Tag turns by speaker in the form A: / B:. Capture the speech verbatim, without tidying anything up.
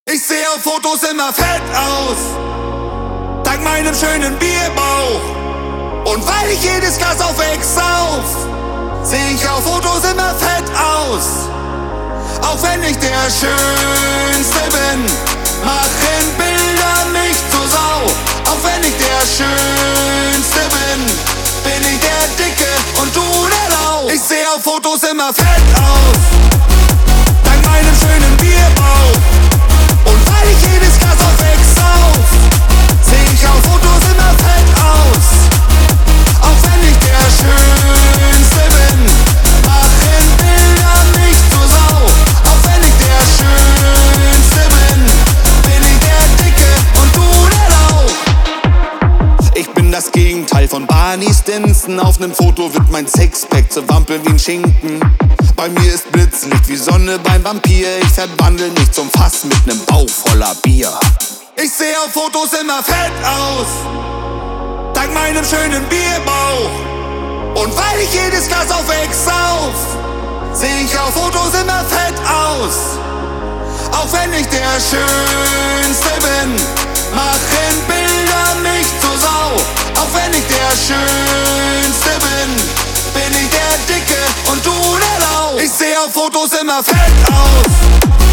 A: Ich seh auf Fotos immer fett aus, dank meinem schönen Bierbauch. Und weil ich jedes Glas auf Ex sauf, seh ich auf Fotos immer fett aus. Auch wenn ich der Schönste bin, machen Bilder mich zur Sau. Auch wenn ich der Schönste bin, bin ich der Dicke und du der Lau. Ich seh auf Fotos immer fett aus, dank meinem schönen Bierbauch. Und weil ich jedes Glas auf Ex sauf, seh ich auf Fotos immer fett aus. Auch wenn ich der Schönste bin, machen Bilder mich zur Sau. Auch wenn ich der Schönste bin, bin ich der Dicke und du der Lau. Ich bin das Gegenteil von Barney Stinson. Auf nem Foto wird mein Sixpack zur Wampe wie ein Schinken. Bei mir ist Blitzlicht wie Sonne beim Vampir. Ich verwandle mich zum Fass mit nem Bauch voller Bier. Ich seh auf Fotos immer fett aus, dank meinem schönen Bierbauch. Und weil ich jedes Glas auf Ex sauf, seh ich auf Fotos immer fett aus. Auch wenn ich der Schönste bin, machen Bilder mich zur Sau. Auch wenn ich der Schönste bin, bin ich der Dicke und du der Lau. Ich seh auf Fotos immer fett aus,